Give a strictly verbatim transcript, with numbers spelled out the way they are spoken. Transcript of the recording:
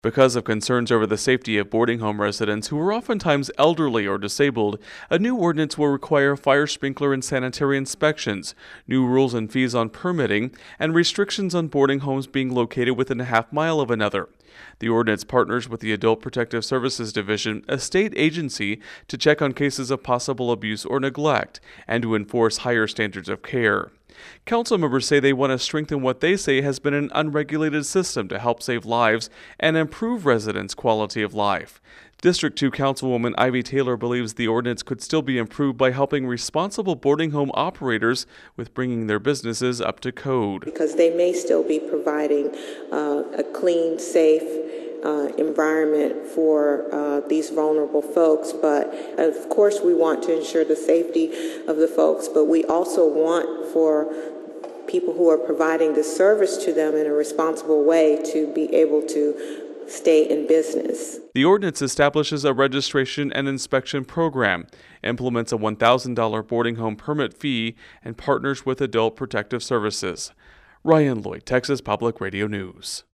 Because of concerns over the safety of boarding home residents who are oftentimes elderly or disabled, a new ordinance will require fire sprinkler and sanitary inspections, new rules and fees on permitting, and restrictions on boarding homes being located within a half mile of another. The ordinance partners with the Adult Protective Services Division, a state agency, to check on cases of possible abuse or neglect and to enforce higher standards of care. Council members say they want to strengthen what they say has been an unregulated system to help save lives and improve residents' quality of life. District two Councilwoman Ivy Taylor believes the ordinance could still be improved by helping responsible boarding home operators with bringing their businesses up to code. Because they may still be providing uh, a clean, safe Uh, environment for uh, these vulnerable folks, but of course we want to ensure the safety of the folks, but we also want for people who are providing the service to them in a responsible way to be able to stay in business. The ordinance establishes a registration and inspection program, implements a one thousand dollars boarding home permit fee, and partners with Adult Protective Services. Ryan Lloyd, Texas Public Radio News.